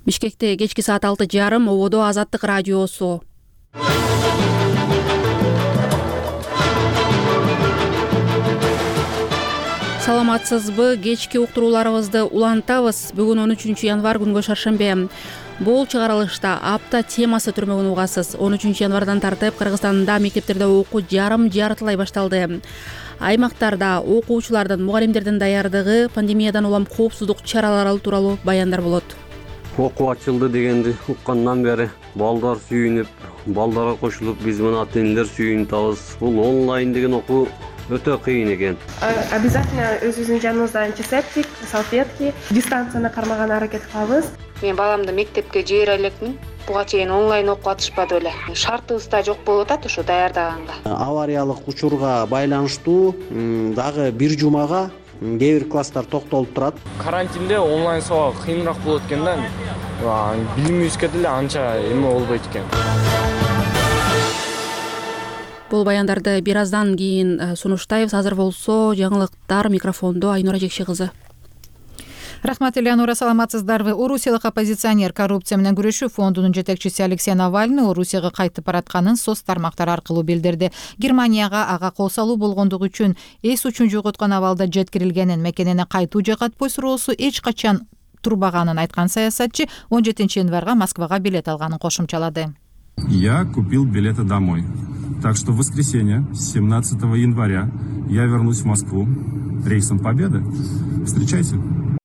Бишкекте кечки саат 6:30 ободо Азаттык радиосу. Саламатсызбы? Кечки уктурууларыбызды улантабыз. Бүгүн 13 январь күнгө шаршембе. Бул чыгарылышта апта темасы түрмөгүн угасыз. 13 январдан тартып Кыргызстанда мектептерде окуу жартылай башталды. Аймактарда окуучулардын, мугалимдердин даярдыгы, пандемиядан улам коопсуздук чаралары тууралуу баяндар болот. Окуу ачылды дегенди уккандан бери балдар сүйүнүп, балдарга кошулуп, биз мына ата-энелер сүйүнүбүз. Бул онлайн деген окуу өтө кыйын экен. Обязательно өзүбүздүн жаныбызда антисептик, салфетки, дистанцияны кармаганга аракет кылабыз. Мен баламды мектепке жибере элекмин. Буга чейин онлайн окуп атышпады беле. Шартыбыз да жок болуп атат ушу даярдаганга. Авариялык учурга байланыштуу дагы бир жумага кээ бир класстар токтолуп турат. Карантинде онлайн сабак кыйыныраак болот экен да. Билимибизге деле анча эме болбойт экен. Бул баяндарды бир аздан кийин сунуштайбыз. Азыр болсо жаңылыктар, микрофондо Айнура Жекши кызы. Рахмат, Элеонора, саламатсыздарбы? Орусиялык оппозиционер коррупция менен күрөшүү фондунун жетекчиси Алексей Навальный Орусияга кайтып баратканын соц тармактары аркылуу билдирди. Германияга ага кол салуу болгондугу үчүн эс учун жоготкон абалда жеткирилгенин, мекенине кайтуу же кайтпоо суроосу эч качан турбаганын айткан саясатчы 17 январга Москвага билет алганын кошумчалады. Я купил билеты домой. Так что в воскресенье, 17 января, я вернусь в Москву рейсом Победы. Встречайте.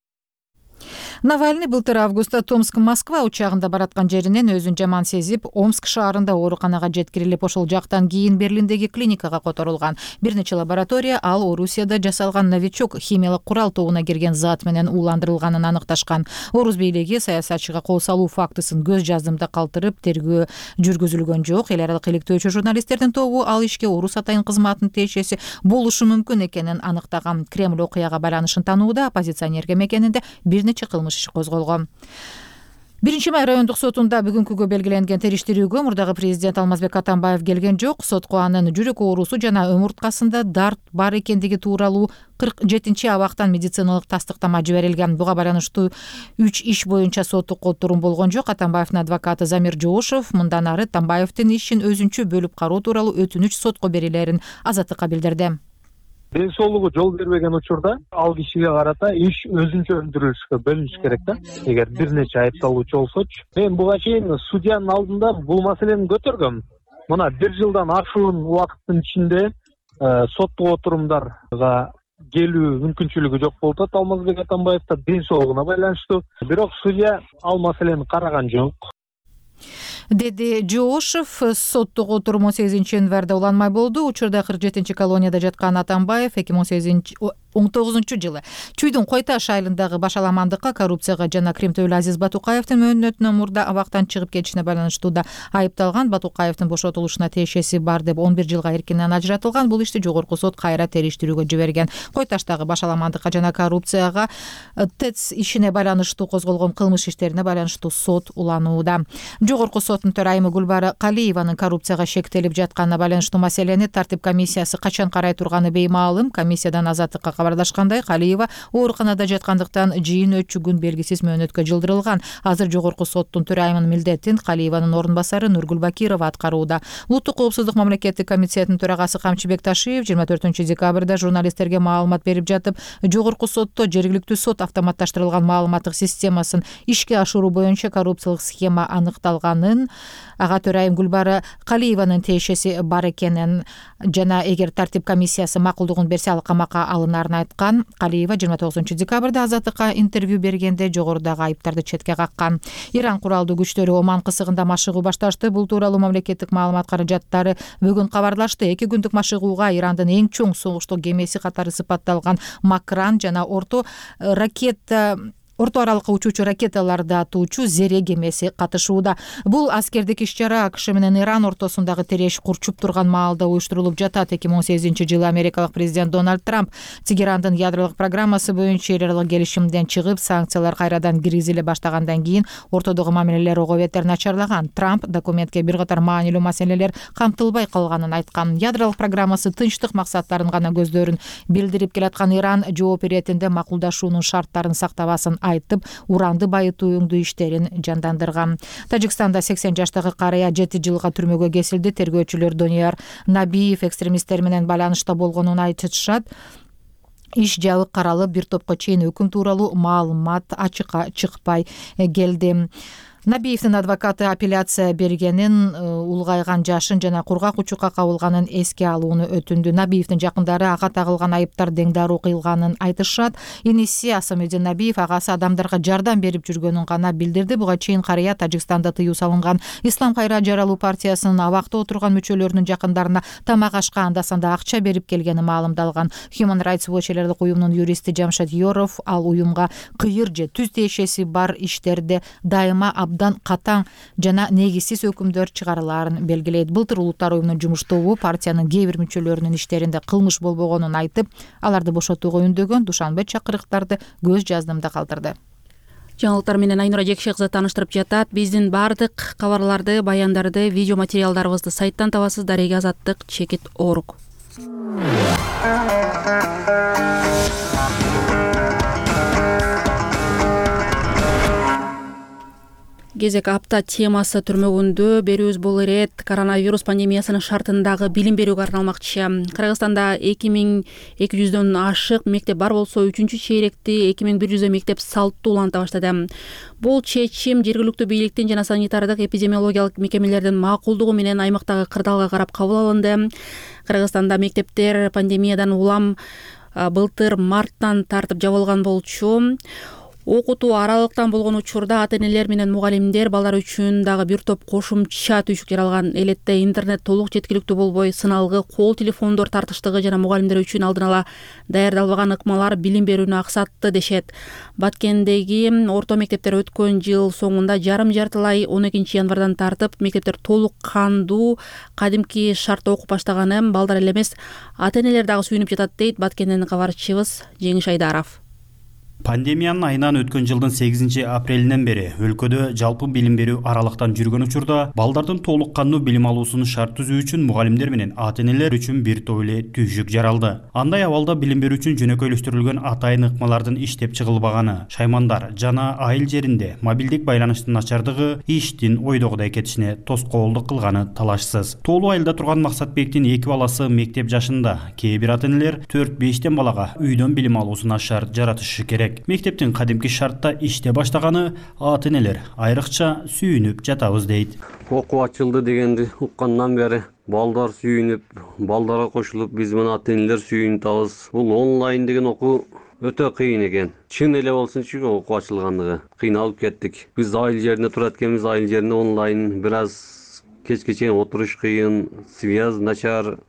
Навальный былтыр августта Томск-Москва учагында бараткан жеринен өзүн жаман сезип, Омск шаарында ооруканага жеткирилип, ошол жактан кийин Берлиндеги клиникага которулган. Бир нече лаборатория ал Орусияда жасалган новичок химиялык курал тобуна кирген зат менен ууландырылганын аныкташкан. Орус бийлиги саясатчыга кол салуу фактысын көз жаздымда калтырып, тергөө жүргүзүлгөн жок. Эл аралык иликтөөчү журналисттердин тобу ал ишке Орус атайын кызматынын тиешеси болушу мүмкүн экенин аныктаган. Кремль окуяга байланышын таанууда, оппозиционерге мекенинде бир нече кылмыш иши козголгон. 1-Май райондук сотунда бүгүнкүгө белгиленген териштирүүгө мурдагы президент Алмазбек Атамбаев келген жок. Сотко анын жүрөк оорусу жана омурткасында дарт бар экендиги тууралуу 47-абактан медициналык тастыктама жиберилген. Буга байланыштуу 3 иш боюнча соттук отурум болгон жок. Атамбаевдин адвокаты Замир Жоошев мындан ары Атамбаевдин ишин өзүнчө бөлүп кароо тууралуу өтүнүч сотко берилерин Азаттыкка билдирди. Ден соолугу жол бербеген учурда ал кишиге карата иш өзүнчө өндүрүлүшкө бөлүнүш керек да. Эгер бир нече айыпталуучу болсочу. Мен буга чейин судьянын алдында бул маселени көтөргөм. Мына 1 жылдан ашуун убакыттын ичинде соттук отурумдарга келүү мүмкүнчүлүгү жок болуп атат Алмазбек Атамбаевда ден соолугуна байланыштуу. Бирок судья ал маселени караган жок, деди Жоошев. Соттук отурум 18 январда уланмай болду. Учурда 47 колонияда жаткан Атамбаев 2019 жылы Чүйдүн Кой Таш айылындагы башаламандыкка, коррупцияга жана Кримтөөлү Азиз Батукаевдин мөөнөтүнөн мурда абактан чыгып кетишине байланыштуу да айыпталган. Батукаевдин бошотулушуна тиешеси бар деп 11 жылга эркинен ажыратылган. Бул ишти жогорку сот кайра териштирүүгө жиберген. Кой Таштагы башаламандыкка жана коррупцияга ТЭЦ ишине байланыштуу козголгон кылмыш иштерине байланыштуу сот уланууда. Жогорку соттун төрайымы Гүлбара Калиеванын коррупцияга шектелип жатканына байланыштуу маселени тартип комиссиясы качан карай турганы беймаалым. Комиссиядан Азаттыкка кабарлашкандай, Калиева ооруканада жаткандыктан жыйын өтчү күн белгисиз мөөнөткө жылдырылган. Азыр жогорку соттун төрайымынын милдетин Калиеванын орун басары Нургүл Бакирова аткарууда. Улуттук коопсуздук мамлекеттик комитетинин төрагасы Камчыбек Ташиев 24 декабрда журналисттерге маалымат берип жатып, жогорку сотто жергиликтүү сот автоматташтырылган маалыматтык системасын ишке ашыруу боюнча коррупциялык схема аныкталганын, ага төрайым Гүлбара Калиеванын тиешеси бар экенин жана эгер тартип комиссиясы макулдугун берсе ал камакка алынарын айткан. Калиева 29 декабрда Азаттыкка интервью бергенде жогорудагы айыптарды четке каккан. Иран куралдуу күчтөрү Оман кысыгында машыгуу башташты. Бул тууралуу мамлекеттик маалымат каражаттары бүгүн кабарлашты. 2 күндүк машыгууга Ирандын эң чоң согуштук кемеси катары сыпатталган Макран жана орто аралыкка учуучу ракеталарды атуучу Зере кемеси катышууда. Бул аскердик иш-чара АКШ менен Иран ортосундагы тереш курчуп турган маалда уюштурулуп жатат. 2018 жылы америкалык президент Дональд Трамп Тегерандын ядролук программасы боюнча эл аралык келишимден чыгып, санкциялар кайрадан киргизиле баштагандан кийин ортодогу мамилелер ого бетер начарлаган. Трамп документке бир катар маанилүү маселелер камтылбай калганын айткан. Ядролук программасы тынчтык максаттарын гана көздөрүн билдирип келаткан Иран жооп иретинде макулдашуунун шарттарын сактабасын айтып, уранды байытууңду иштерин жандандырган. Тажикстанда 80 жаштагы карыя 7 жылга түрмөгө кесилди. Тергөөчүлөр Донияр Набиев экстремисттер менен байланышта болгонун айтышат. Иш жабык каралып, бир топко чейин өкүм тууралуу маалымат ачыкка чыкпай келди. Набиевдин адвокаты апелляция бергенин, улгайган жашын жана кургак учукка кабылганын эске алууну өтүндү. Набиевдин жакындары ага тагылган айыптар дең дароо кыйылганын айтышат. Иниси Асамедин Набиев агасы адамдарга жардам берип жүргөнүн гана билдирди. Буга чейин карыя Тажикстанда тыюу салынган Ислам Кайрат жаралуу партиясынын абакта отурган мүчөлөрүнүн жакындарына тамак ашка анда-санда акча берип келгени маалымдалган. Human Rights Watch элдик уюмунун юристи Жамшат Yorов ал уюмга кыйыр же түз тиешеси бар иштерде дайыма катаң жана негизсиз өкүмдөр чыгарылаарын белгилейт. Былтыр улуттар уюмунун жумуш тобу партиянын кээ бир мүчөлөрүнүн иштеринде кылмыш болбогонун айтып, аларды бошотууга үндөгөн Душанбе чакырыктарды көз жаздымда калтырды. Жаңылыктар менен Айнура Жекшекызы тааныштырып жатат. Биздин баардык кабарларды, баяндарды, видео материалдарыбызды сайттан табасыз. Дарега Азаттык _Org. Кезек апта темасы түрмөгүндө берүүбүз болор эт. Коронавирус пандемиясынын шартындагы билим берүүгө арналмакчы. Кыргызстанда 2200дөн ашык мектеп бар болсо, 3-чү чейректи 2100 мектеп салттуу уланта баштады. Бул чечим жергиликтүү бийликтин жана санитардык эпидемиологиялык мекемелердин макулдугу менен аймактагы кырдаалга карап кабыл алынды. Кыргызстанда мектептер пандемиядан улам былтыр марттан тартып жабылган болчу. Окутуу аралыктан болгон учурда ата-энелер менен мугалимдер балдар үчүн дагы бир топ кошумча түйшүк жаралган. Элетте интернет толук жеткиликтүү болбой, сыналгы кол телефондор тартыштыгы жана мугалимдер үчүн алдын ала даярдалбаган ыкмалар билим берүүнү аксатты дешет. Баткендеги орто мектептер өткөн жыл соңунда жарым-жартылай 12 январдан тартып мектептер толук кандуу кадимки шартта окуп баштаганы балдар эле эмес, ата-энелер дагы сүйүнүп жатат дейт Баткенден кабарчыбыз Жеңиш Айдаров. Пандемиянын айынан өткөн жылдын 8 апрелинен бери өлкөдө жалпы билим берүү аралыктан жүргөн учурда балдардын толук кандуу билим алуусун шарт түзүү үчүн мугалимдер менен ата-энелер үчүн бир топ эле түйшүк жаралды. Андай абалда билим берүү үчүн жөнөкөйлөштүрүлгөн атайын ыкмалардын иштеп чыгылбаганы, шаймандар жана айыл жеринде мобилдик байланыштын начардыгы иштин ойдогудай кетишине тоскоолдук кылганы талашсыз. Тоолуу айылда турган Максатбектин 2 баласы мектеп жашында. Кээ бир ата-энелер 4-5 балага үйдөн билим алуусуна шарт жаратышы керек. Мектептин кадимки шартта иште баштаганы ата-энелер айрыкча сүйүнүп жатабыз дейт. Окуу ачылды дегенди уккандан бери балдар сүйүнүп, балдарга кошулуп, биз менен ата-энелер сүйүнүп. Бул онлайн деген окуу өтө кыйын экен. Чын эле болсунчу окуу ачылгандыгы кыйналып кеттик. Биз айыл жеринде турат экенбиз, айыл жеринде онлайн бир аз кечке чейин отуруш кыйын, связь начар,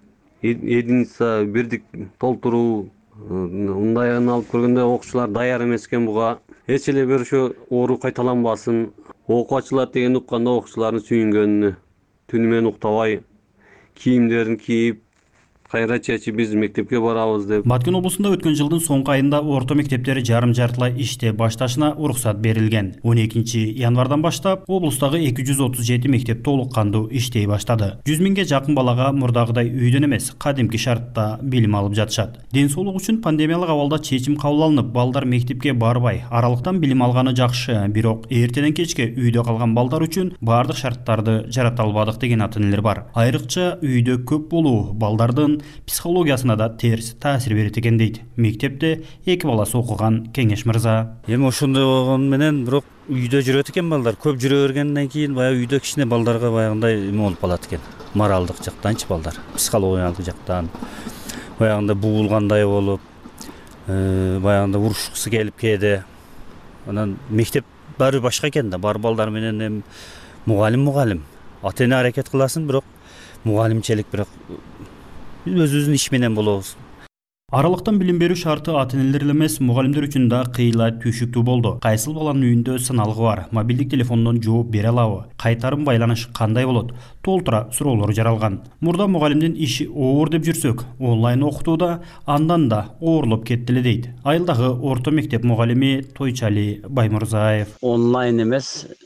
единица бирдик толтуруу. Мындайын алып көргөндө окуучулар даяр эмес экен буга. Эч эле бир ошо оору кайталанбасын. Окуу ачылат деген укканда окуучулардын сүйүнгөнүнү түнү менен уктабай кийимдерин кийип кайра чечип биз мектепке барабыз деп. Баткен облусунда өткөн жылдын соңку айында орто мектептери жарым-жартылай иште башташына уруксат берилген. 12 январдан баштап облустагы 237 мектеп толук кандуу иштей баштады. 100 миңге жакын балага мурдагыдай үйдөн эмес, кадимки шартта билим алып жатышат. Ден соолук үчүн пандемиялык абалда чечим кабыл алынып, балдар мектепке барбай, аралыктан билим алганы жакшы, бирок эртеден кечке үйдө калган балдар үчүн баардык шарттарды жарата албадык деген ата-энелер бар. Айрыкча үйдө көп болуу балдардын психологиясына да терс таасир берет экен дейт. Мектепте 2 баласы окуган Кеңеш мырза. Эми ошондой болгон менен бирок үйдө жүрөт экен балдар. Көп жүрө бергенден кийин баягы үйдө кичине балдарга баягындай эме болуп калат экен. Моралдык жактанчы балдар, психологиялык жактан баягындай буулгандай болуп, баягындай урушкысы келип кээде. Анан мектеп баары башка экен да, бар балдар менен мугалим. Ата-эне аракет кыласын, бирок мугалимчелик бирок өзүбүздүн иш менен болобуз. Аралыктан билим берүү шарты ата-энелер эмес, мугалимдер үчүн да кыйла түйшүктүү болду. Кайсыл баланын үйүндө сыналгы бар, мобилдик телефондон жооп бере алабы, кайтарым байланыш кандай болот? Толтура суроолор жаралган. Мурда мугалимдин иши оор деп жүрсөк, онлайн окутууда андан да оорлоп кетти эле дейт. Айылдагы орто мектеп мугалими Тойчали Баймурзаев. Онлайн эмес,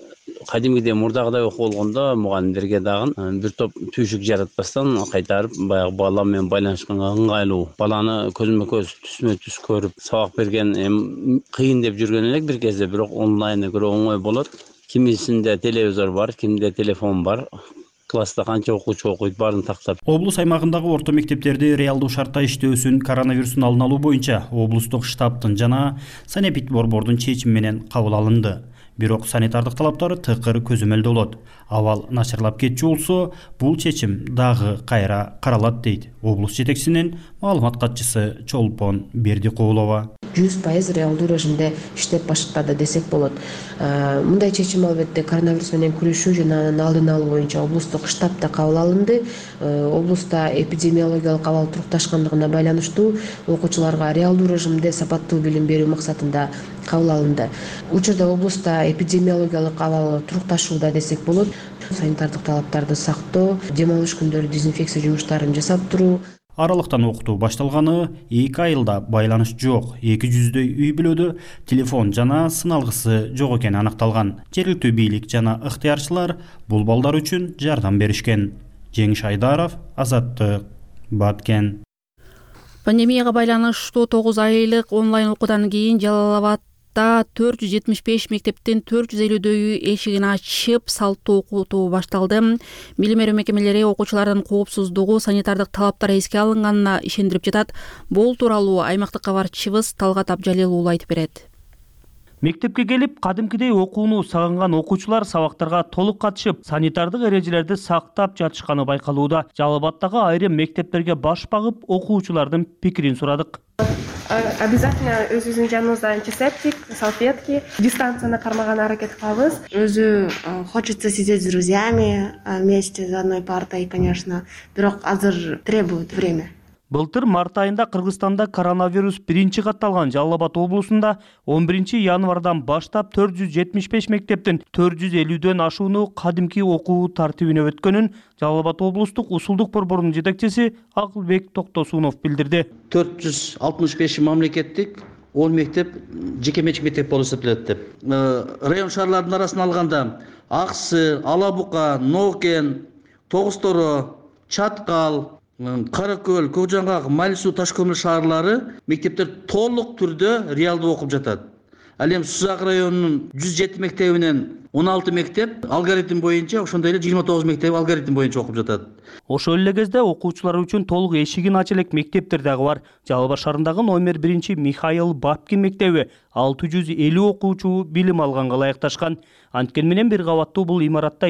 кадимгидей мурдагыдай окуу болгондо мугалимдерге дагы бир топ түйшүк жаратпастан кайтарып баягы бала менен байланышканга ыңгайлуу, баланы көзмө көз түсмө түс көрүп сабак берген кыйын деп жүргөн элек бир кезде, бирок онлайн көрө оңой болот. Кимисинде телевизор бар, кимде телефон бар. Класста канча окуучу окуйт, баарын тактап. Облус аймагындагы орто мектептерди реалдуу шартта иштөөсүн коронавирустун алдын алуу боюнча облустук штабтын жана санэпидборбордун чечими менен кабыл алынды. Бирок санитардык талаптар тыкыр көзөмөлдө болот. Абал начарлап кетчү болсо, бул чечим дагы кайра каралат дейт облус жетекчисинин маалымат катчысы Чолпон Бердикулова. 100% реалдуу режимде иштеп баштады десек болот. Мындай чечим албетте коронавирус менен күрөшүү жана анын алдын алуу боюнча облустук штабта кабыл алынды. Облуста эпидемиологиялык абал турукташкандыгына байланыштуу окуучуларга реалдуу режимде сапаттуу билим берүү максатында кабыл алынды. Учурда облуста эпидемиологиялык абал турукташууда десек болот. Санитардык талаптарды сактоо, дем алыш күндөрү дезинфекция жумуштарын жасап туруу. Аралыктан окутуу башталганы 2 айылда байланыш жок. 200дөй үй бүлөдө телефон жана сыналгысы жок экени аныкталган. Жергиликтүү бийлик жана ыктыярчылар бул балдар үчүн жардам беришкен. Жеңиш Айдаров, Азаттык, Баткен. Пандемияга байланыштуу 9 айлык онлайн окуудан кийин Жалал-Абадда 475 мектептин 450дөйү эшигин ачып салттуу окутуу башталды. Билим берүү мекемелери окуучулардын коопсуздугу, санитардык талаптар эске алынганына ишендирип жатат. Бул тууралуу аймактык кабарчыбыз Талгат Абжалил уулу айтып берет. Мектепке келип, кадимкидей окууну сагынган окуучулар сабактарга толук катышып, санитардык эрежелерди сактап жатышканы байкалууда. Жалал-Абаддагы айрым мектептерге баш багып, окуучулардын пикирин сурадык. Обязательно өзүбүздүн жаныбызда антисептик, салфетки, дистанцияны кармаганга аракет кылабыз. Хочется сидеть с друзьями вместе за одной партой, конечно, бирок азыр требует время. Былтыр март айында Кыргызстанда коронавирус биринчи катталган Жалал-Абад облусунда 11 январдан баштап 475 мектептин 450дөн ашууну кадимки окуу тартибине өткөнүн Жалал-Абад облустук усулдук борборунун жетекчиси Акылбек Токтосунов билдирди. 465 мамлекеттик 10 мектеп жеке менчик мектеп болуп эсептелет деп. Район шаарлардын арасына алганда Аксы, Алабука, Нокен, Тогусторо, Чаткал, Каракөл, Көкжаңгак, Малису, Ташкөмүр шаарлары мектептер толук түрдө реалдуу окуп жатат. Ал эми Сузак районунун 107 мектебинен 16 мектеп алгоритм боюнча, ошондой эле 29 мектеп алгоритм боюнча окуп жатат. Ошол эле кезде окуучулар үчүн толук эшигин ача элек мектептер дагы бар. Жалал-Абад шаарындагы номер 1 Михаил Бабкин мектеби 650 окуучу билим алганга ылайыкташкан. Анткени менен бир кабаттуу бул имаратта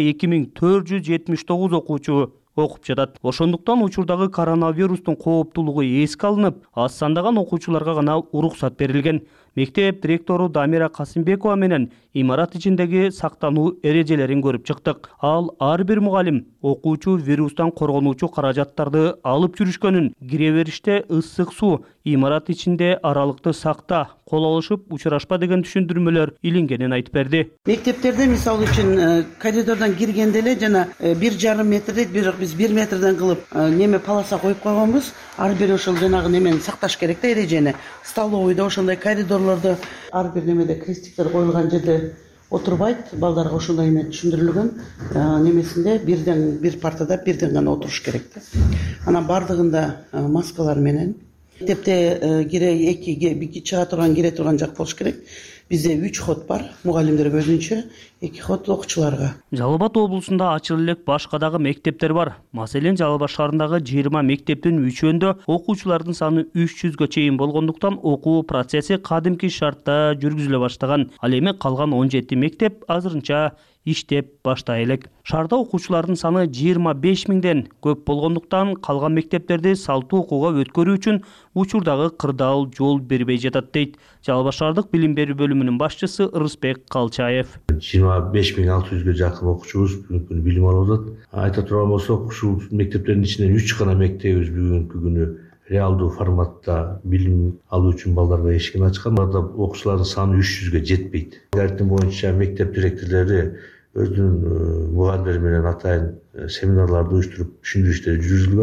2479 окуучу окуп жатат. Ошондуктан учурдагы коронавирустун кооптуулугу эске алынып, аз сандаган окуучуларга гана уруксат берилген. Мектеп директору Дамира Касымбекова менен имарат ичиндеги сактануу эрежелерин көрүп чыктык. Ал ар бир мугалим окуучу вирустан коргонуучу каражаттарды алып жүрүшкөнүн, кире бериште ысык суу, имарат ичинде аралыкты сакта, кол алышып учурашпа деген түшүндүрмөлөр илингенин айтып берди. Мектептерде мисалы үчүн коридордон киргенде эле жана 1,5 метрдейт, бирок биз 1 метрден кылып неме полоса коюп койгонбуз. Ар бир ошол жанагы немени сакташ керек да, эрежени. Столовойдо ошондой коридорлордо ар бир немеде крестиктер коюлган жерде отурбайт, балдарга ошондой эме түшүндүрүлгөн. Немесинде бир партада бирден гана отуруш керек да. Анан бардыгында маскалар менен. Мектепте эки чыга турган, кире турган жак болуш керек. Бизде 3 ход бар, мугалимдерге өзүнчө, 2 ход окуучуларга. Жалал-Абад облусунда ачылып элек башка дагы мектептер бар. Маселен, Жалал-Абад шаарындагы 20 мектептин 3-өндө окуучулардын саны 300гө чейин болгондуктан окуу процесси кадимки шартта жүргүзүлө баштаган. Ал эми калган 17 мектеп азырынча иштеп баштай элек. Шаарда окуучулардын саны 25 миңден көп болгондуктан калган мектептерди салттуу окууга өткөрүү үчүн учурдагы кырдаал жол бербей жатат дейт Жалал-Абад шаардык билим берүү бөлүмүнүн башчысы Ырысбек Калчаев. 25.600ге жакын окуучубуз бүгүнкү күнү билим алып атат. Айта турган болсок, ушул мектептердин ичинен 3 гана мектебибиз бүгүнкү күнү реалдуу форматта билим алуу үчүн балдарга эшигин ачкан. Аларда окуучулардын саны 300гө жетпейт. Алгоритм боюнча мектеп директорлори өздүнүн мугалимдери менен атайын семинарларды уюштуруп түшүндүрүү иштери жүргүзүлгөн.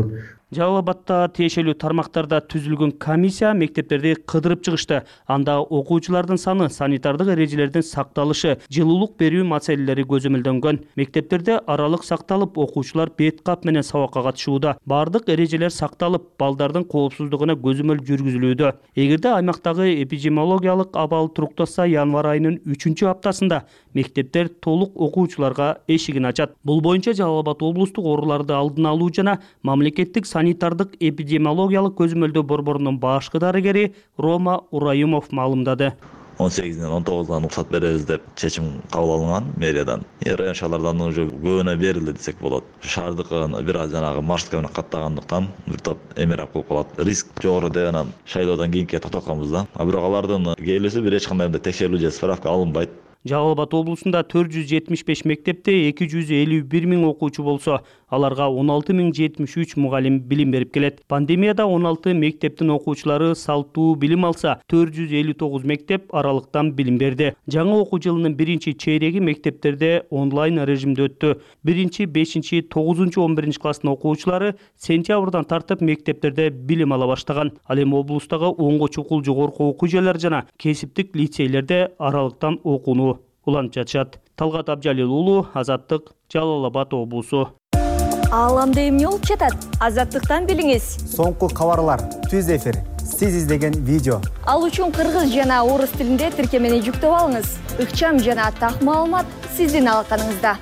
Жалал Абадта тиешелүү тармактарда түзүлгөн комиссия мектептерди кыдырып чыгышты. Анда окуучулардын саны, санитардык эрежелердин сакталышы, жылуулук берүү маселелери көзөмөлдөнгөн. Мектептерде аралык сакталып, окуучулар бет кап менен сабакка катышууда. Бардык эрежелер сакталып, балдардын коопсуздугуна көзөмөл жүргүзүлүүдө. Эгерде аймактагы эпидемиологиялык абал туруктаса, январь айынын 3 аптасында мектептер толук окуучуларга эшигин ачат. Бул боюнча Жалал Абад облустук ооруларды алдын алуу жана мамлекеттик санитардык эпидемиологиялык көзөмөлдөө борборунун башкы дарыгери Рома Урайымов маалымдады. 18-ден 19-дан уруксат беребиз деп чечим кабыл алынган мэриядан. Район шаарлардан уже көбүнө берилди десек болот. Шаардыкын бир аз жанагы маршрутка менен каттагандыктан бир топ эмерап болуп калат. Риск жогору деп анан шайлоодон кийинки токтотканбыз да. Бирок алардын келүүсү бир эч кандай текшерилүү же справка алынбайт. Жалал Абад облусунда 475 мектепте 251 миң окуучу болсо, аларга 16.073 мугалим билим берип келет. Пандемияда 16 мектептин окуучулары салттуу билим алса, 459 мектеп аралыктан билим берди. Жаңы окуу жылынын биринчи чейреги мектептерде онлайн режимде өттү. 1, 5, 9, 11 класстын окуучулары сентябрдан тартып мектептерде билим ала баштаган. Ал эми облустагы оңго чукул жогорку окуу жайлары жана кесиптик лицейлерде аралыктан окууну улантып жатышат. Талгат Абжалил уулу, Азаттык, Жалал Абад облусу. Ааламда эмне болуп жатат? Азаттыктан билиңиз. Соңку кабарлар, түз эфир, сиз издеген видео. Ал үчүн кыргыз жана орус тилинде тиркемени жүктөп алыңыз. Ыкчам жана так маалымат сиздин алаканыңызда.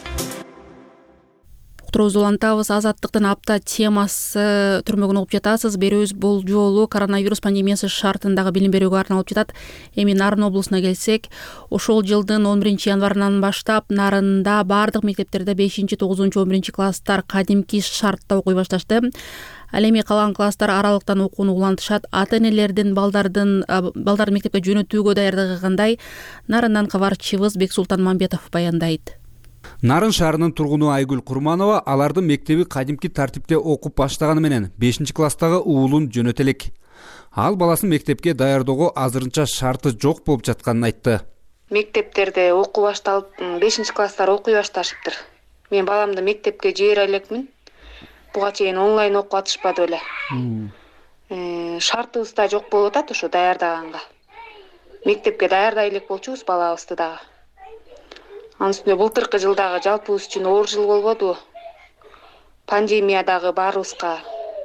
Уктуруубузду улантабыз. Азаттыктын апта темасы түрмөгүн угуп жатасыз. Берүүбүз бул жолу коронавирус пандемиясы шартындагы билим берүүгө арналып жатат. Эми Нарын облусуна келсек, ошол жылдын 11 январынан баштап Нарында бардык мектептерде 5, 9, 11 класстар кадимки шартта окуй башташты. Ал эми калган класстар аралыктан окууну улантышат. Ата-энелердин балдардын мектепке жөнөтүүгө даярдыгы кандай? Нарындан кабарчыбыз Бексултан Мамбетов баяндайт. Нарын шаарынын тургуну Айгүл Курманова алардын мектеби кадимки тартипте окуп баштаганы менен 5 класстагы уулун жөнөтө элек. Ал баласын мектепке даярдоого азырынча шарты жок болуп жатканын айтты. Мектептерде окуу башталып, 5 класстар окуй башташыптыр. Мен баламды мектепке жибере элекмин. Буга чейин онлайн окуп атышпады эле. Шартыбыз да жок болуп атат ушу даярдаганга. Мектепке даярдай элек болчубуз балабызды дагы. Анын үстүнө былтыркы жылдагы жалпыбыз үчүн оор жыл болбодубу? Пандемиядагы баарыбызга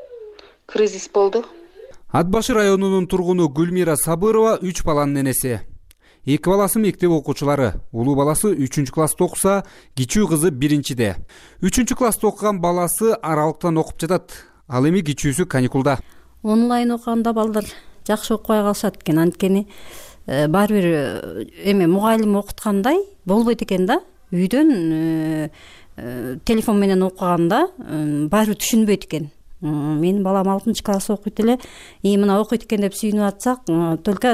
кризис болду. Ат башы районунун тургуну Гүлмира Сабырова 3 баланын энеси. 2 баласы мектеп окуучулары. Улуу баласы 3 класста окуса, кичүү кызы 1-де. 3 класста окуган баласы аралыктан окуп жатат. Ал эми кичүүсү каникулда. Онлайн окуганда балдар жакшы окубай калышат экен, анткени баары бир эме мугалим окуткандай болбойт экен да. Үйдөн телефон менен окуганда баары бир түшүнбөйт экен. Менин балам 6 класс окуйт эле. Мына окуйт экен деп сүйүнүп атсак, только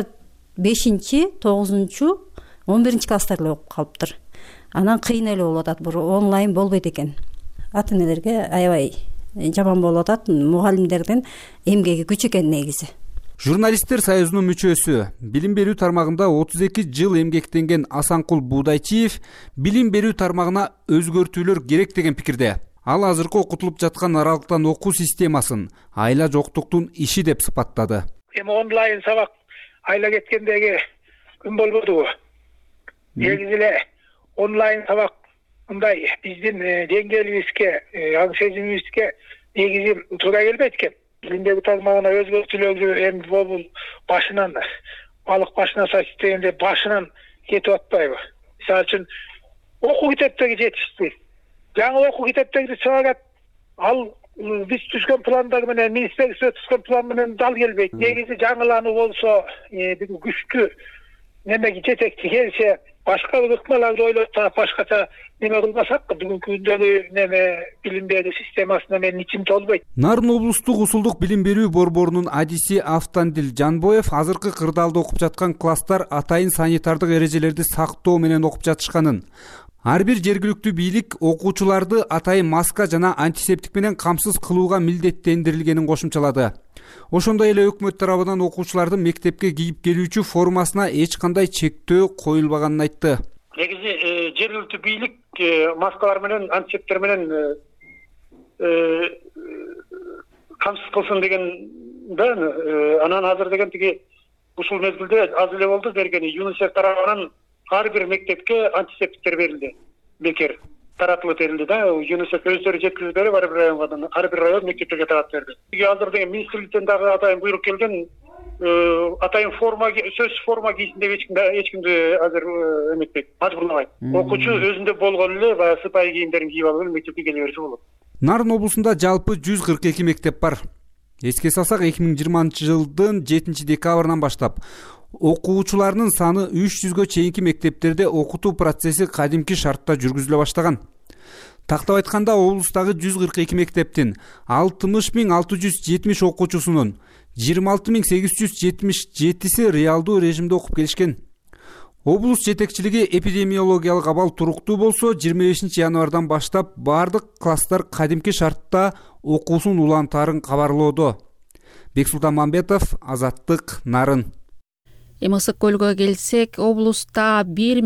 5, 9, 11 класстар эле окуп калыптыр. Анан кыйын эле болуп атат, бул онлайн болбойт экен. Ата-энелерге аябай жаман болуп атат. Мугалимдердин эмгеги күч экен негизи. Журналисттер союзунун мүчөсү, билим берүү тармагында 32 жыл эмгектенген Асанкул Буудайчиев билим берүү тармагына өзгөртүүлөр керек деген пикирде. Ал азыркы окутулуп жаткан аралыктан окуу системасын айла жоктуктун иши деп сыпаттады. Эми онлайн сабак айла кеткендеги күн болбодубу? Негизи эле онлайн сабак мындай биздин деңгээлибизге, аң сезимибизге негизи туура келбейт экен. Билим берүү тармагына өзгөртүүлөрдү эми бул башынан балык башына сач дегенде башынан кетип атпайбы? Мисалы үчүн окуу китептери жетишти. Жаңы окуу китептерди чыгарат. Ал биз түзгөн пландар менен, министрликте түзгөн план менен дал келбейт. Негизи жаңылануу болсо, бир күчтүү немеге жетекчи келсе, башка бир ыкмаларды ойлоп таап башкача неме кылбасак, бүгүнкү күндөгү неме билим берүү системасына менин ичим толбойт. Нарын облустук усулдук билим берүү борборунун адиси Автандил Жанбоев азыркы кырдаалда окуп жаткан класстар атайын санитардык эрежелерди сактоо менен окуп жатышканын, ар бир жергиликтүү бийлик окуучуларды атайын маска жана антисептик менен камсыз кылууга милдеттендирилгенин кошумчалады. Ошондой эле өкмөт тарабынан окуучулардын мектепке кийип келүүчү формасына эч кандай чектөө коюлбаганын айтты. Негизи жергиликтүү бийлик маскалар менен, антисептиктер менен камсыз кылсын деген да. Анан азыр деген тиги ушул мезгилде аз эле болду бергени. ЮНИСЕФ тарабынан ар бир мектепке антисептиктер берилди. Бекер таратылып берилди да. ЮНИСЕФ өздөрү жеткизип берип ар бир районго, ар бир район мектептерге таратып берди. Азыр деген министрликтен дагы атайын буйрук келген, атайын сөзсүз форма кийсин деп эч кимди азыр эметпейт, мажбурлабайт. Окуучу өзүндө болгон эле баягы сыпайы кийимдерин кийип алып мектепке келе берсе болот. Нарын облусунда жалпы 142 мектеп бар. Эске салсак 2020 жылдын 7 декабрынан баштап окуучуларынын саны 300гө чейинки мектептерде окутуу процесси кадимки шартта жүргүзүлө баштаган. Тактап айтканда облустагы 142 мектептин 60.670 окуучусунун 26.877 реалдуу режимде окуп келишкен. Облус жетекчилиги эпидемиологиялык абал туруктуу болсо 25 январдан баштап бардык класстар кадимки шартта окуусун улантаарын кабарлоодо. Бексултан Мамбетов, Азаттык, Нарын. Ысык көлгө келсек, облуста бир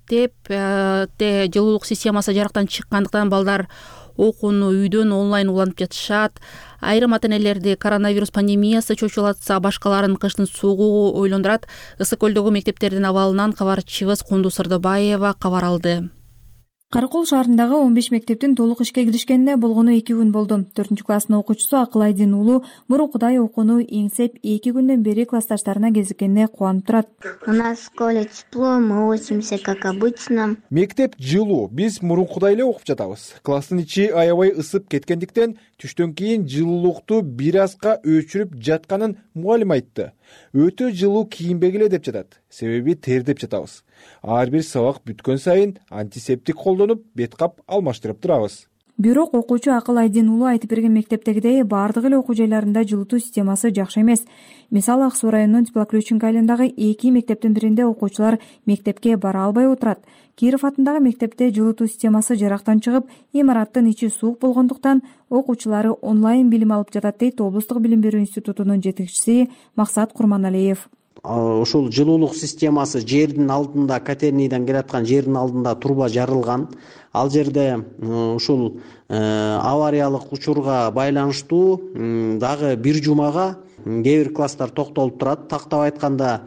мектепте жылуулук системасы жарыктан чыккандыктан балдар окууну үйдөн онлайн улантып жатышат. Айрым ата-энелерди коронавирус пандемиясы чочулатса, башкаларын кыштын суугу ойлондурат. Ысык көлдөгү мектептердин абалынан кабарчыбыз Кундуз Сырдыбаева кабар алды. Каракол шаарындагы 15 мектептин толук ишке киришкенине болгону 2 күн болду. 4-класстын окуучусу Акылайдин уулу мурункудай окууну эңсеп 2 күндөн бери классташтарына кезиккенине кубанып турат. У нас в школе тепло, мы учимся как обычно. Мектеп жылуу, биз мурункудай эле окуп жатабыз. Класстын ичи аябай ысып кеткендиктен түштөн кийин жылуулукту бир азга өчүрүп жатканын мугалим айтты. Өтө жылуу кийинбек эле деп жатат. Себеби тердеп жатабыз. Ар бир сабак бүткөн сайын антисептик колдонуп, бет кап алмаштырып турабыз. Бирок окуучу Акылайдин уулу айтып берген мектептегидей бардык эле окуу жайларында жылытуу системасы жакшы эмес. Мисалы Ак Суу районунун Теплоключенко айылындагы 2 мектептин биринде окуучулар мектепке бара албай отурат. Киров атындагы мектепте жылытуу системасы жарактан чыгып, имараттын ичи суук болгондуктан окуучулары онлайн билим алып жатат дейт облустук билим берүү институтунун жетекчиси Максат Курманалиев. Ушул жылуулук системасы жердин алдында, Катернийден келаткан жердин алдында турба жарылган. Ал жерде ушул авариялык учурга байланыштуу дагы бир жумага кээ бир класстар токтолуп турат. Тактап айтканда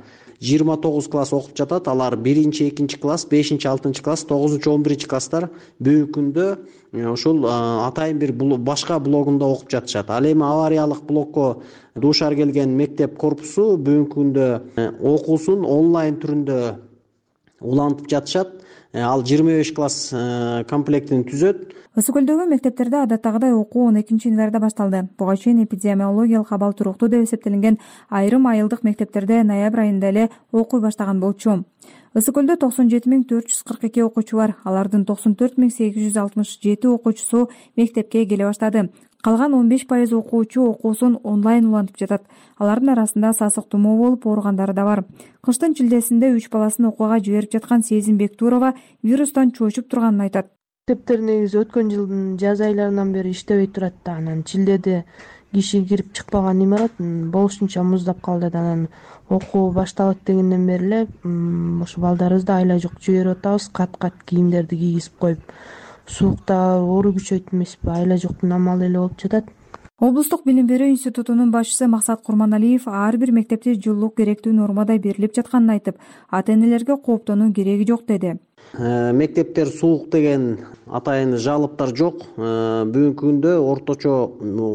29 класс окуп жатат. Алар 1-2 класс, 5-6 класс, 9-11 класстар бүгүнкү күндө ушул атайын бир башка блогунда окуп жатышат. Ал эми авариялык блокко дуушар келген мектеп корпусу бүгүнкү күндө окуусун онлайн түрүндө улантып жатышат. Ал 25 класс комплектин түзөт. Ысык көлдөгү мектептерде адаттагыдай окуу 12 январда башталды. Буга чейин эпидемиологиялык абал туруктуу деп эсептелинген айрым айылдык мектептерде ноябрь айында эле окуй баштаган болчу. Ысык көлдө 97.442 окуучу бар. Алардын 94.867 окуучусу мектепке келе баштады. Калган 15% окуучу окуусун онлайн улантып жатат. Алардын арасында сасык тумоо болуп ооругандары да бар. Кыштын чилдесинде 3 баласын окууга жиберип жаткан Сезим Бектурова вирустан чочуп турганын айтат. Мектептер негизи өткөн жылдын жаз айларынан бери иштебей турат да. Анан чилдеде киши кирип чыкпаган имарат болушунча муздап калды да. Анан окуу башталат дегенден бери эле ошо балдарыбызды айла жок жиберип атабыз. Кат-кат кийимдерди кийгизип коюп. Суукта оору күчөйт эмеспи, айла жоктун амалы эле болуп жатат. Облустук билим берүү институтунун башчысы Максат Курманалиев ар бир мектепте жылуулук керектүү нормада берилип жатканын айтып, ата-энелерге кооптонуу кереги жок деди. Мектептер суук деген атайын жалыптар жок. Бүгүнкү күндө орточо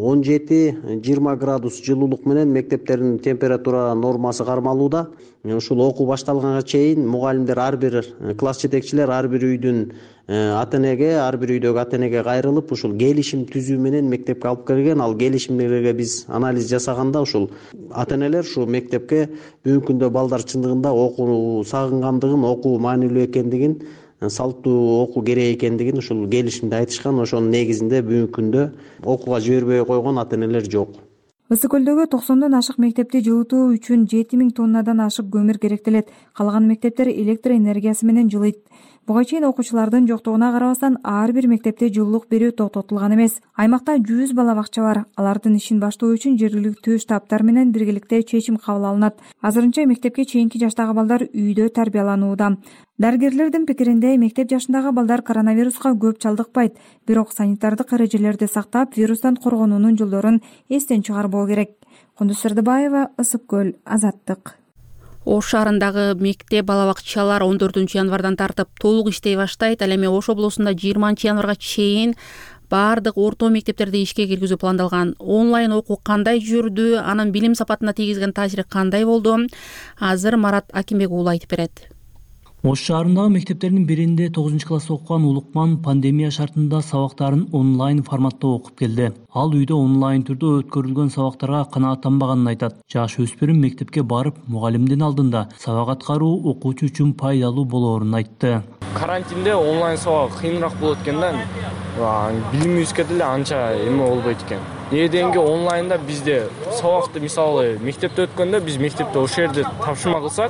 17-20 градус жылуулук менен мектептердин температура нормасы кармалууда. Ушул окуу башталганга чейин мугалимдер ар бир класс жетекчилер ар бир үйдүн ата-энеге, ар бир үйдөгү ата-энеге кайрылып, ушул келишим түзүү менен мектепке алып келген. Ал келишимдерге биз анализ жасаганда ушул ата-энелер ушу мектепке бүгүнкү күндө балдар чындыгында окууну сагынгандыгын, окуу маанилүү экендигин, салттуу окуу керек экендигин ушул келишимде айтышкан. Ошонун негизинде бүгүнкү күндө окууга жибербей койгон ата-энелер жок. Ысык көлдөгү 90дон ашык мектепти жылытуу үчүн 7000 тоннадан ашык көмүр керектелет. Калган мектептер электр энергиясы менен жылыйт. Буга чейин окуучулардын жоктугуна карабастан ар бир мектепте жылуулук берүү токтотулган эмес. Аймакта 100 бала бакча бар. Алардын ишин баштоо үчүн жергиликтүү штабтар менен биргеликте чечим кабыл алынат. Азырынча мектепке чейинки жаштагы балдар үйдө тарбияланууда. Дарыгерлердин пикиринде мектеп жашындагы балдар коронавируска көп чалдыкпайт, бирок санитардык эрежелерди сактап, вирустан коргонуунун жолдорун эстен чыгарбоо керек. Кундуз Сырдыбаева, Ысык көл, Азаттык. Ош шаарындагы мектеп бала бакчалар 14 январдан тартып толук иштей баштайт. Ал эми Ош облусунда 20 январга чейин бардык орто мектептерди ишке киргизүү пландалган. Онлайн окуу кандай жүрдү, анын билим сапатына тийгизген таасири кандай болду? Азыр Марат Акимбек уулу айтып берет. Ош шаарындагы мектептердин биринде 9 класста окуган Улукман пандемия шартында сабактарын онлайн форматта окуп келди. Ал үйдө онлайн түрдө өткөрүлгөн сабактарга канааттанбаганын айтат. Жаш өспүрүм мектепке барып, мугалимдин алдында сабак аткаруу окуучу үчүн пайдалуу болоорун айтты. Карантинде онлайн сабак кыйыныраак болот экен да. Билимибизге деле анча эме болбойт экен. Дегенге онлайнда бизде сабакты мисалы мектепте өткөндө биз мектепте ошол жерде тапшырма кылсак,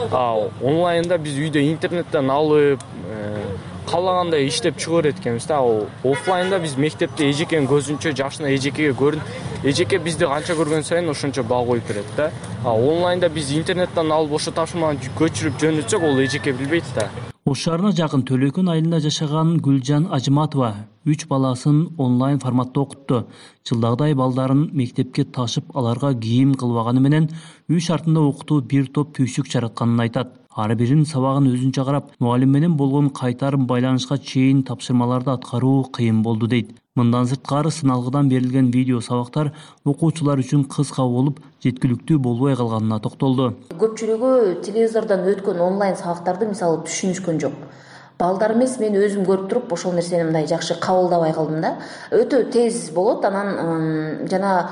онлайнда биз үйдө интернеттен алып, каалагандай иштеп чыга берет экенбиз да. Офлайнда биз мектепте эжекенин көзүнчө жашына эжекеге көрүн, эжеке бизди канча көргөн сайын ошончо баа коюп берет да. Онлайнда биз интернеттен алып ошо тапшырманы көчүрүп жөнөтсөк, ол эжеке билбейт да. Ош шаарына жакын Төлөкөн айылында жашаган Гүлжан Ажыматова 3 баласын онлайн форматта окутту. Жылдагыдай балдарын мектепке ташып, аларга кийим кылбаганы менен үй шартында окутуу бир топ түйшүк жаратканын айтат. Ар биринин сабагын өзүнчө карап, мугалим менен болгон кайтарым байланышка чейин тапшырмаларды аткаруу кыйын болду дейт. Мындан сырткары сыналгыдан берилген видео сабактар окуучулар үчүн кыска болуп, жеткиликтүү болбой калганына токтолду. Көпчүлүгү телевизордон өткөн онлайн сабактарды мисалы түшүнүшкөн жок. Балдар эмес, мен өзүм көрүп туруп ошол нерсени мындай жакшы кабылдабай калдым да. Өтө тез болот, анан жана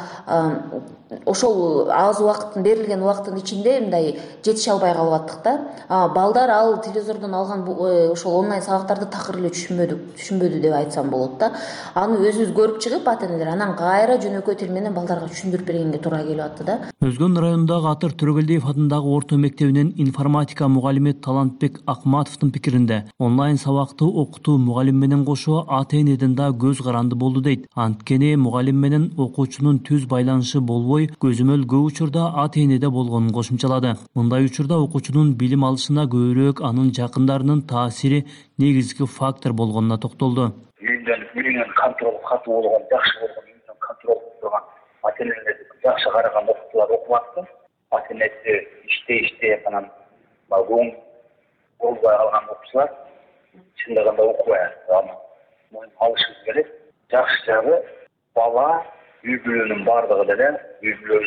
ошол аз убакыттын берилген убакыттын ичинде мындай жетише албай калып аттык да. Балдар ал телевизордон алган ошол онлайн сабактарды такыр эле түшүнбөдү деп айтсам болот да. Аны өзүбүз көрүп чыгып ата-энелер анан кайра жөнөкөй тил менен балдарга түшүндүрүп бергенге туура келип атты да. Өзгөн районундагы Атыр Төрөгелдиев атындагы орто мектебинин информатика мугалими Талантбек Акматовдун пикиринде, онлайн сабакты окутуу мугалим менен кошо ата-энеден да көз каранды болду дейт. Анткени мугалим менен окуучунун түз байланышы болбой, көзөмөл көп учурда ата-энеде болгонун кошумчалады. Мындай учурда окуучунун билим алышына көбүрөөк анын жакындарынын таасири негизги фактор болгонуна токтолду. Үйүнөн контрол катуу болгон, жакшы болгон, үйүнөн контрол турган ата-энелер жакшы караган окуучулар окубатты. Ата-энеси иштеп анан көңүл болбой калган окуучулар чындыгында окубай атты. Алышыбыз керек. Жакшы жагы бала үй бүлөнүн бардыгы деле, үй бүлө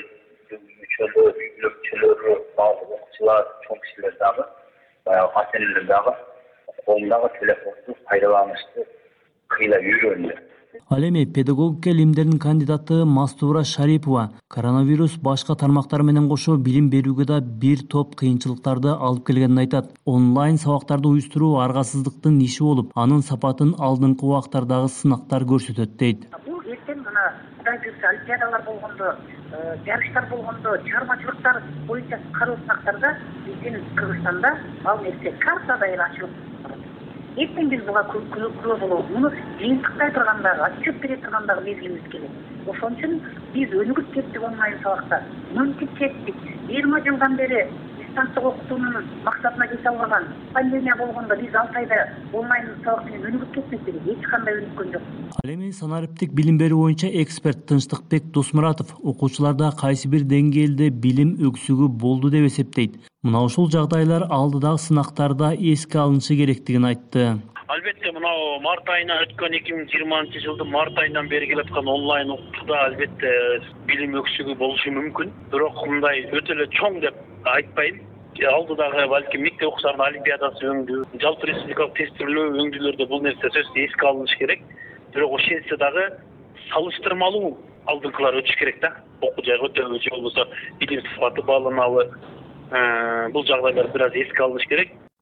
мүчөлөрү, баардык окуучулар, чоң кишилер дагы, баягы ата-энелер дагы колундагы телефонду пайдаланышты кыйла үйрөндү. Ал эми педагогика илимдеринин кандидаты Мастура Шарипова коронавирус башка тармактар менен кошо билим берүүгө да бир топ кыйынчылыктарды алып келгенин айтат. Онлайн сабактарды уюштуруу аргасыздыктын иши болуп, анын сапатын алдыңкы убактардагы сынактар көрсөтөт дейт. Бул эртең мына Кудай буйрса олимпиадалар болгондо, жарыштар болгондо, чыгармачылыктар боюнча кароо сынактарда биздин Кыргызстанда ал нерсе картадай ачылып барат. Эртең биз буга күлө болобуз. Муну жыйынтыктай тургандагы, отчет бере тургандагы мезгилибиз келет. Ошон үчүн биз өнүгүп кеттик онлайн сабакта. Мынтип кеттик. 20 жылдан бери дистанциялык окутуунун максатына жете албаган пандемия болгондо биз 6 айда онлайн сабак менен өнүгүп кеттик беле, эч кандай өнүккөн жок. Ал эми санариптик билим берүү боюнча эксперт Тынчтыкбек Досмуратов окуучуларда кайсы бир деңгээлде билим өксүгү болду деп эсептейт. Мына ушул жагдайлар алдыдагы сынактарда эске алынышы керектигин айтты. Албетте мынау март айына өткөн 2020 жылдын март айынан бери келаткан онлайн окутууда албетте билим өксүгү болушу мүмкүн. Бирок мындай өтө эле чоң деп айтпайм. Алдыдагы балким мектеп окуучуларынын олимпиадасы өңдүү, жалпы республикалык тестирлөө өңдүүлөрдө бул нерсе сөзсүз эске алыныш керек. Бирок ошентсе дагы салыштырмалуу алдыңкылар өтүш керек да. Окуу жайга өтөбү же болбосо билим сапаты бааланабы, бул жагдайлар бир аз эске алыныш керек.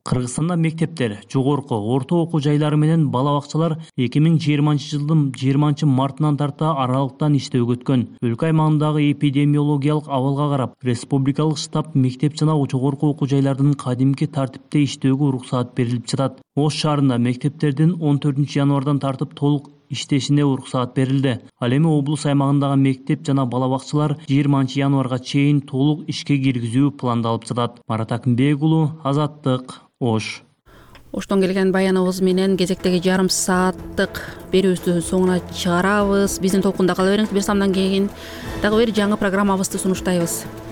Кыргызстанда мектептер, жогорку, орто окуу жайлары менен бала бакчалар 2020 жылдын 20 мартынан тарта аралыктан иштөөгө өткөн. Өлкө аймагындагы эпидемиологиялык абалга карап, республикалык штаб мектеп жана жогорку окуу жайлардын кадимки тартипте иштөөгө уруксаат берилип жатат. Ош шаарында мектептердин 14 январдан тартып толук иштешине уруксаат берилди. Ал эми облус аймагындагы мектеп жана бала бакчалар 20 январга чейин толук ишке киргизүү пландалып жатат. Марат Акынбек уулу, Азаттык, Ош. Оштон келген баяныбыз менен кезектеги жарым сааттык берүүбүздүн соңуна чыгарабыз. Биздин толкунда кала бериңиз. Бир самдан кийин дагы бир жаңы программабызды сунуштайбыз.